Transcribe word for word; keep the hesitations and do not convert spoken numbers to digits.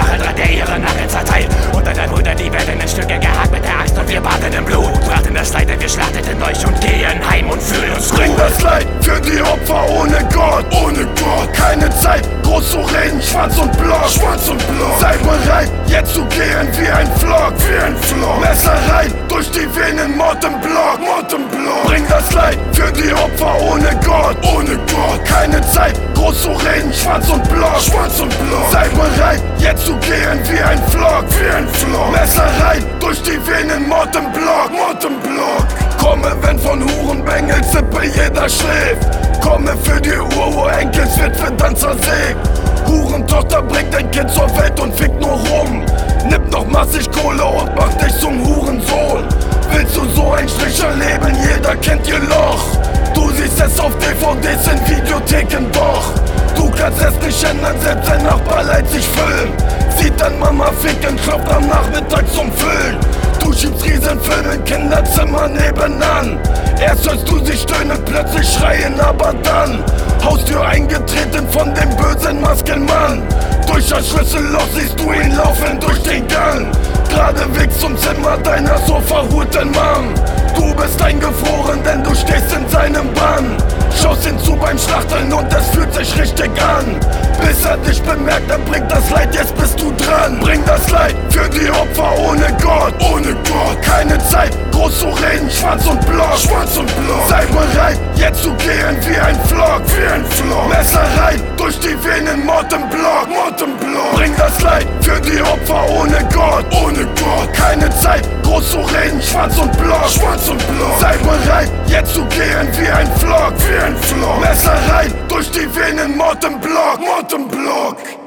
Stacheldraht, der ihre Narren zerteilt. Unter der Brüder, die werden in Stücke gehackt mit der Axt und wir baden im Blut. Braten das Leid, denn wir schlachteten euch und gehen heim und fühlen uns gut. Bring das Leid für die Opfer ohne Gott, ohne Gott. Keine Zeit, groß zu reden, schwarz und blau, schwarz und blau. Seid bereit, jetzt zu gehen wie ein Flock, wie ein Flock. Messer rein, durch die Venen, Mord im Block, Mord im Block. Bring das Leid für die Opfer ohne Gott, ohne Gott. Keine Zeit, groß zu reden, schwarz und blau, schwarz und blau. Seid bereit, jetzt zu gehen wie ein Flock, wie ein Flock. Messer rein, durch die Venen, Mord im Block, Mord im Block. Komme, wenn von Hurenbengel Zippe jeder schläft. Komme für die Ururenkelswitwe dann zersägt. Hurentochter bringt ein Kind zur Welt und fickt nur rum. Nimm noch massig Kohle und mach dich zum Hurensohn. Willst du so ein Stricher leben? Jeder kennt ihr Loch. Du siehst es auf D V Ds in Videotheken doch. Du kannst es nicht ändern, selbst dein Nachbar leiht sich Film. Sieht dann Mama ficken, klopft am Nachmittag zum Füllen. Du schiebst Riesenfilme in Kinderzimmer nebenan. Erst hörst du sie stöhnen, plötzlich schreien, aber dann Haustür eingetreten von dem bösen Maskenmann. Durch das Schlüsselloch siehst du ihn laufen durch den Gang. Geradewegs zum Zimmer deiner so verhurten Mom. Du bist eingefroren, denn du stehst in seinem Bann. Schaust ihn zu beim Schlachtern und es fühlt sich richtig an. Bis er dich bemerkt, er bringt das Leid, jetzt bist du dran. Bring das Leid für die Opfer ohne Gott, ohne Gott. Keine Zeit, groß zu reden, schwarz und blau, schwarz und blau. Sei bereit, jetzt zu gehen wie ein Flock, wie ein Flock. Messer rein, durch die Venen, Mord im Block, Mord im Block. Bring das Leid für die Opfer ohne Gott, ohne Gott. Keine Zeit, groß zu reden, schwarz und blau, schwarz und blau. Sei bereit, jetzt zu gehen wie ein Flock, wie ein Flock. Messer rein, durch die Venen, Mord im Block, Mord im Block.